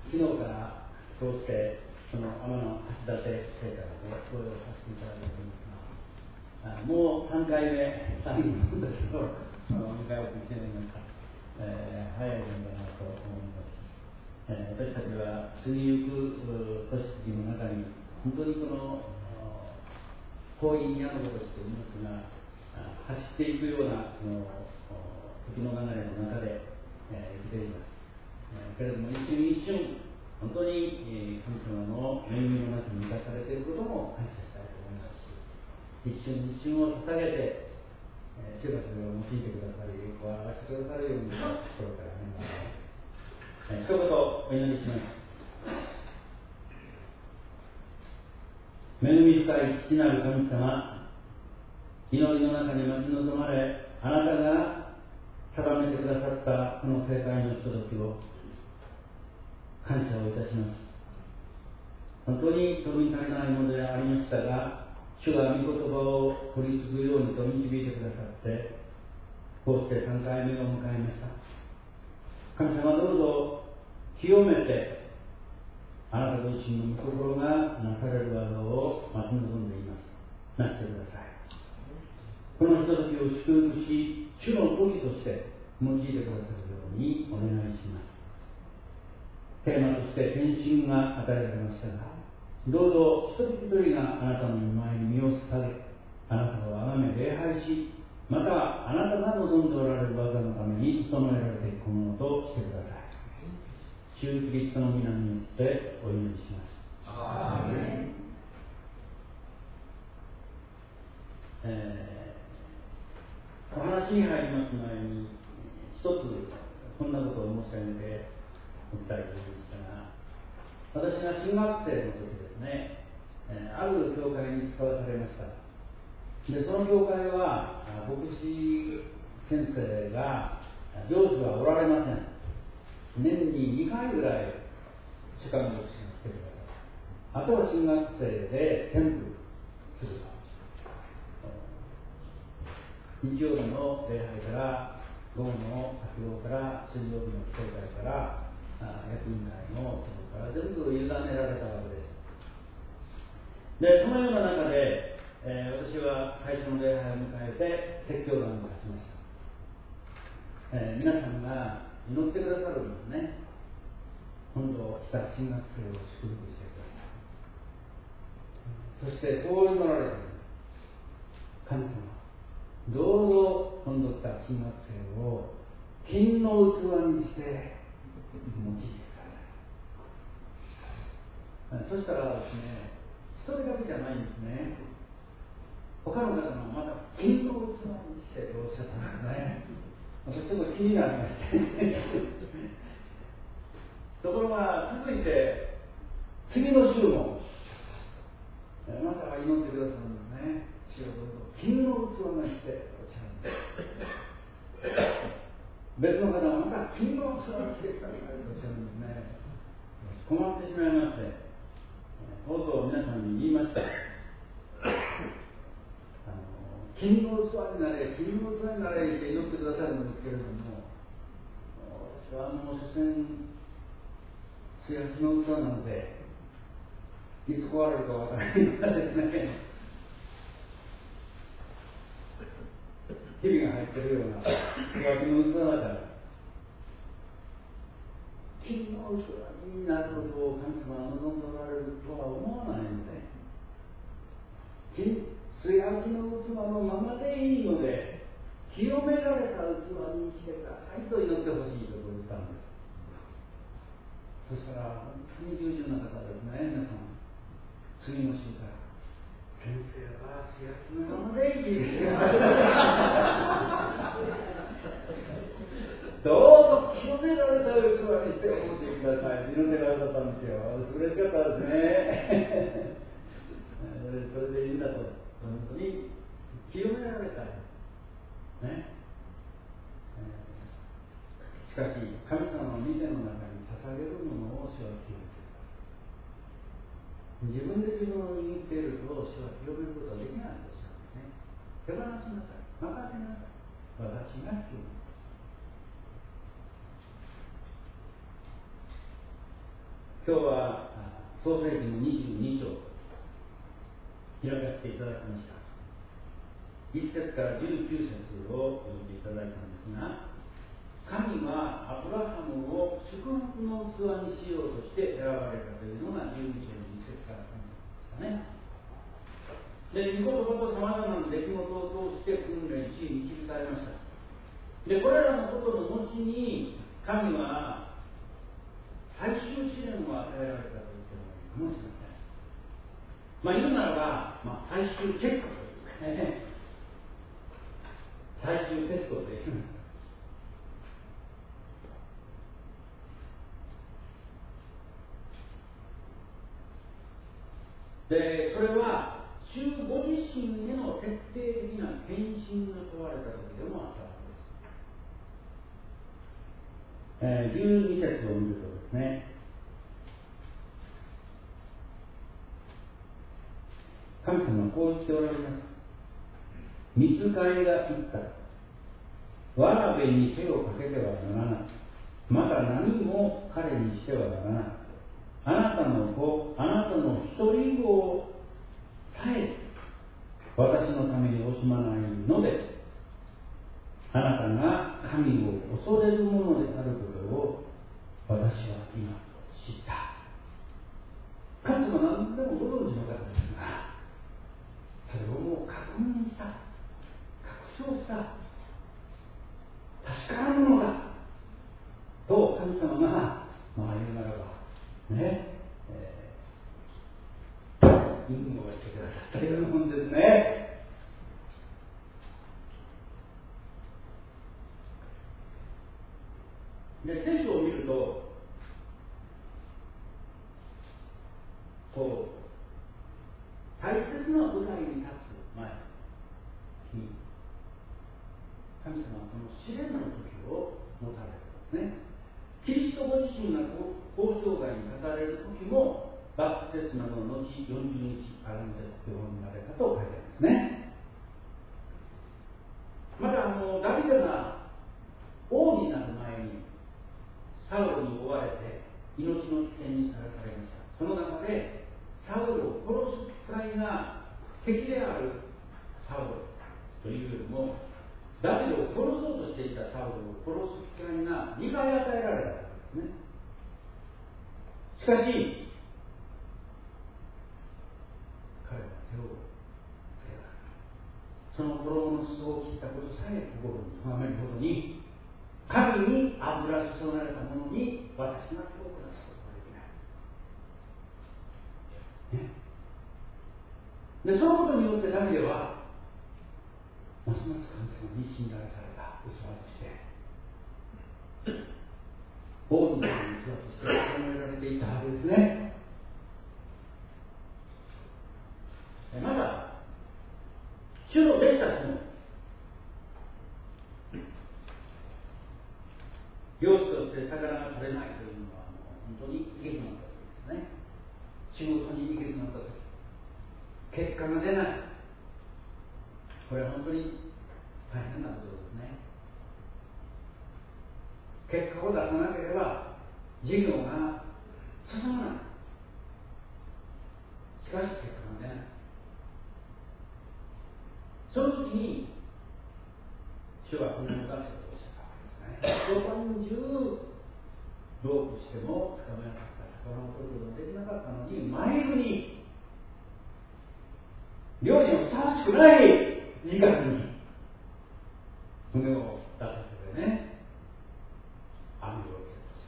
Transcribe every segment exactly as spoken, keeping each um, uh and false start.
昨日からこうしてその天の橋立聖火でご用意させていただいておりますが、もうさんかいめ、さんなんですけど、迎えようとしていました。えー、早いのだなと思います。えー、私たちは過ぎゆく年月の中に、本当にこの婚姻やのことしていますが、走っていくようなこの時の流れの中で、えー、生きています。えー、けれども一瞬一瞬本当に、えー、神様の恵みの中に生かされていることも感謝したいと思いますし、一瞬一瞬を捧げて、えー、主がそれを用いてくださり、こう表してくださるように心から願います。えー、一言お祈りします。恵み深い父なる神様、祈りの中に待ち望まれ、あなたが定めてくださったこの世界のひとときを感謝をいたします。本当に富み足りないものでありましたが、主が御言葉を取り継ぐようにと導いてくださって、こうしてさんかいめを迎えました。神様、どうぞ清めて、あなたご自身の御心がなされる技を待ち望んでいます。なしてください。このひとときを祝福し、主の時として用いてくださるようにお願いします。テーマとして献身が与えられましたが、どうぞ一人一人があなたの前に身を捧げ、あなたを崇め礼拝し、またあなたが望んでおられる技のために整えられていくものとしてください。主キリストの皆によってお祈りします。アーメン。えー、お話に入ります前に一つこんなことを申し上げておきたいと思いましたが、私が中学生の時ですね、えー、ある教会に使わされました。でその教会は牧師先生が上司はおられません。年ににかいぐらい主幹牧師が来てください。あとは新学生で添付する。日曜日の礼拝から午後の活動から水曜日の教会から役員会のそこから全部委ねられたわけです。でそのような中で、えー、私は最初の礼拝を迎えて説教壇に立ちました。えー、皆さんが祈ってくださるんですね。今度来た新学生を祝福してください。そしてこう祈られたんです。神様、どうぞ今度来た新学生を金の器にして用いてください。そしたらですね、一人だけじゃないんですね。他の方もまた金の器にしてとおっしゃったんですね。私ちょっと気になりましてところが続いて次の週もまた祈ってくださるんですね。主をどうぞ金の器にしておっしゃるんです。別の方はまた金の器にしてくださいとおっしゃるんですね。困ってしまいまして、とうとう皆さんに言いましたあの金の器になれ金の器になれって祈ってくださるんですけれども、私はもう所詮素焼きの器なのでいつ壊れるかわからないからですね、ひびが入ってるような素焼きの器だから金の器になることを神様が望んでおられるとは思わないので、金素焼きの器のままでいいので清められた器にしてくださいと祈ってほしいと言ったんです。そしたら本当に従順な方ですね。皆さん次の週から先生は素焼きのままでいいどうぞ清められた器にしておいてくださいと祈ってくださったんですよ。嬉しかったですねそれでいいんだと、本当に清められたい、ねえー、しかし神様の御手の中に捧げるものを主は清めてください。自分で自分を握っていると主は清めることはできないとおっしゃるんですね。手放しなさい、任せなさい、私が清める。 今日は創世記のにじゅうに章開かせていただきました。いち節からじゅうきゅう節を読んでいただいたんですが、神はアブラハムを祝福の器にしようとして選ばれたというのがじゅうに章のいち節からさん節ですね。で、御言葉とさまざまな出来事を通して訓練し導かれました。で、これらのことの後に神は最終試練を与えられたと言ってもいいかもしれません。まあ言うならば、まあ、最終結果というかね、最終テストというで、それは主ご自身への徹底的な献身が問われた時でもあったわけです。えー、じゅうに節を見るとですね、神様はこう言っておられます。御使いが言った。わらべに手をかけてはならない。また何も彼にしてはならない。あなたの子、あなたの一人子をさえ私のために惜しまないので、あなたが神を恐れるものであることを私は今知った。神様は何でもご存知の方ですが、それをもう確認した、確証した、確かなものだと神様が、まあ言うならばね、えー、引用してくださったようなもんですね。で、聖書を見ると、こう大切な舞台に立つ前に神様はこの試練の時を持たれるんですね。キリストご自身が交渉外に立たれる時もバプテスマの後よんじゅうにち歩んで国王になれたと書いてあるんですね。またあのダビデが王になる前にサウルに追われて命の危険にさらされました。その中でサウルを殺す機会が敵であるサウルというよりもダビデを殺そうとしていたサウルを殺す機会がにかい与えられたわけですね。しかし彼は手をつけられた。その衣の裾を切ったことさえ心に咎めるほどに神に油注がれたものに私が手を下すことができない、ね、でそのことによってダビデはますます神様に信頼された器として王になる器として考えられていたわけですね。まだ主の弟子たちも漁師として魚が取れないというのはもう本当にいけしまった時ですね。仕事にいけしまった時、結果が出ない、これは本当に大変なことですね。結果を出さなければ事業が進まない。しかし結果が出ない。その時に主はこのようなことをおっしゃったわけですね。一晩中ロープしてもつかめなかった、魚を取ることができなかったのに、前に漁にふさわしくない時間に船を出させてね、網をつけました。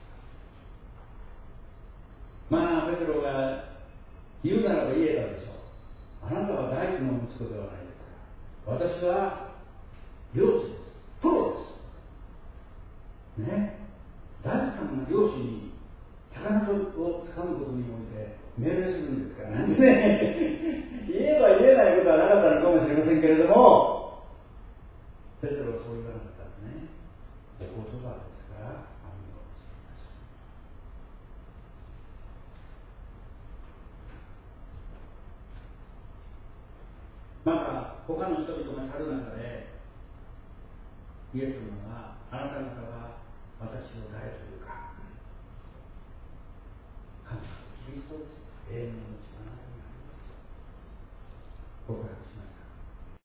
まあペテロが言うならば言えたでしょう。あなたは大工の息子ではないですか。私は漁師です、プロですね。誰さんが漁師に魚を掴むことにおいて命令するんですからね。言えば言えないことはなかったのかもしれませんけれども、ペテロはそう言わなかったんですね。お言葉ですから網をしていました。また他の人々が去る中でイエス様は、あなた方は私を誰というか、神様キリストです。永遠の命があなたにあります。告白します。